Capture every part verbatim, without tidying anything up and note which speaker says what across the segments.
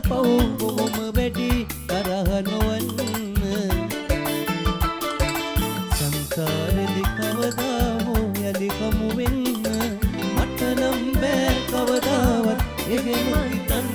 Speaker 1: පව් බොහොම වැඩි තරහ නොවන්න සංසාරෙදි කවදා හෝ යලි කමු වෙන්න මට නම් බෑ කවදාවත් එහෙම හිතන්න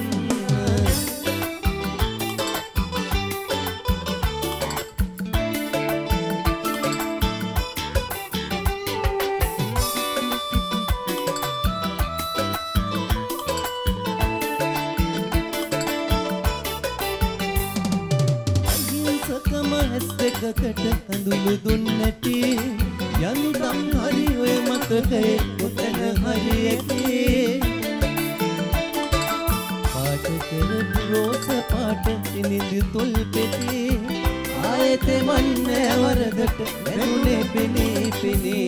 Speaker 1: කට ඇඳුළු දුන්නටි යන්තම් හරි ඔය මතකයේ කොතන හරි ඇති පාට කරපු රෝස පාට නිදි තොල් පෙති ආයෙත් මන්නේ වරදට වැදුනේ පෙනේ පෙනේ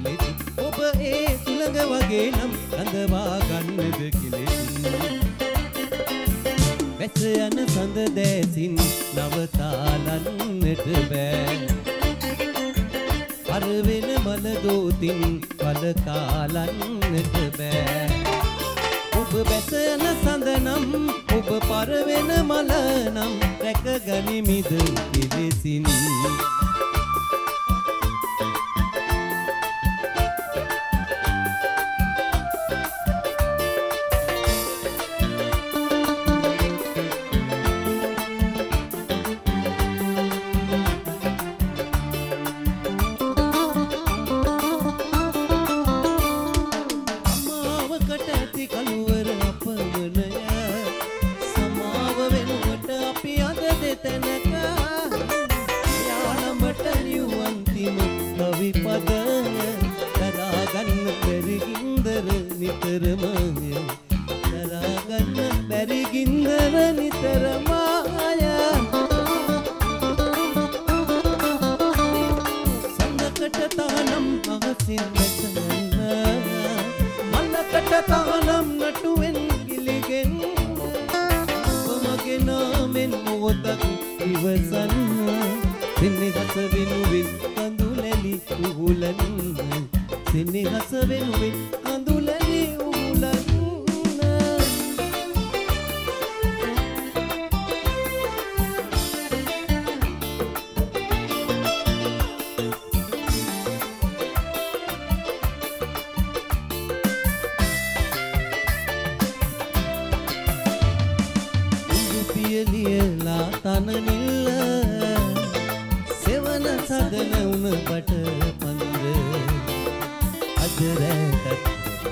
Speaker 2: ඔබ ඒ සුළඟ වගේ නම් රඳවා ගන්නද කිලෙසින්
Speaker 1: වැස යන සඳ දැසින් නවතාලන්නට බෑ පරවෙන මල දෝතින් පලකාලන්නට බෑ ඔබ වැස යන සඳ නම් ඔබ පරවෙන මල නම් රැක ගනිමිද පිළිසින් කළුවර අපමණය සමාව වෙනුවට අපි අද දෙතැනක යාළමට නිවන්තිම කවි පද දරාගන්න බැරි ගින්දර නිතරමය දරාගන්න බැරි ගින්දර නිතරමය සඳකට තානම් අහසින් වැටෙන්න තානම් නටුවෙන් ගිලිගෙන් ඔබමගේ නාමෙන් මොහොතක් ඉවසන්න සෙනෙහස වෙනුවෙන් කඳුලැලි උහුලන්න සෙනෙහස වෙනුවෙන් කඳුලැලි උහුලන්න පියලියලා තන නිල්ල සෙවන සදන උන බට පන්ද අදරැටත්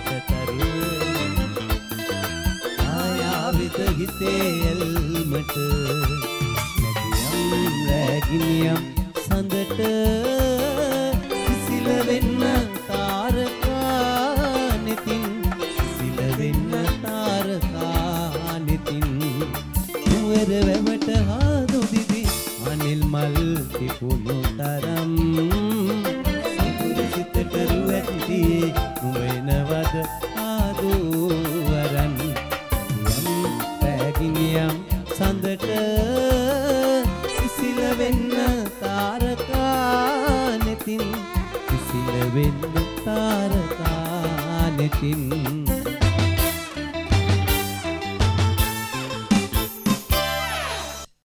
Speaker 1: තරුව ආයාවිත හිතේ එල්මට නැතියම් රැගිනියම් සඳට සිසිල වෙන්න තාරකා නෙතින් සිසිල වෙන්න තාරකා නෙතින් නුවර වැවට හාදු දිදි අනිල් මල් තිබුණු තරම් සතුරු සිතට රුවැටි නුඹනවද හාදු වරන් යම් පැගිනියම් සඳට සිසිල වෙන්න තාරකා නෙතින් සිසිල වෙන්න තාරකා නෙතින්